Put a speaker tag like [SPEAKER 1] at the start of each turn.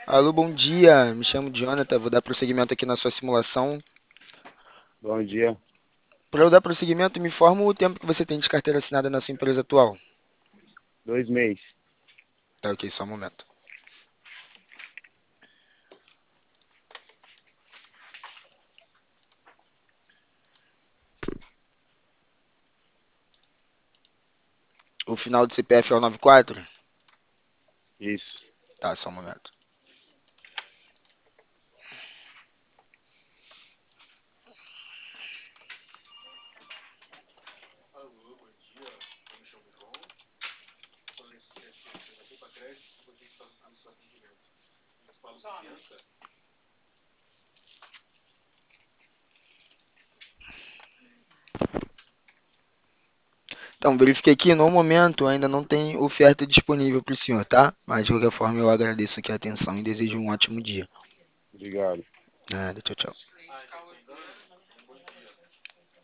[SPEAKER 1] Alô, bom dia. Me chamo Jonathan. Vou dar prosseguimento aqui na sua simulação.
[SPEAKER 2] Bom dia.
[SPEAKER 1] Para eu dar prosseguimento, me informa o tempo que você tem de carteira assinada na sua empresa atual.
[SPEAKER 2] 2 meses.
[SPEAKER 1] Tá, ok, só um momento. O final do CPF é o 94?
[SPEAKER 2] Isso.
[SPEAKER 1] Tá, só um momento. Então, verifiquei aqui, no momento ainda não tem oferta disponível para o senhor, tá? Mas de qualquer forma eu agradeço aqui a atenção e desejo um ótimo dia.
[SPEAKER 2] Obrigado.
[SPEAKER 1] Nada, tchau, tchau.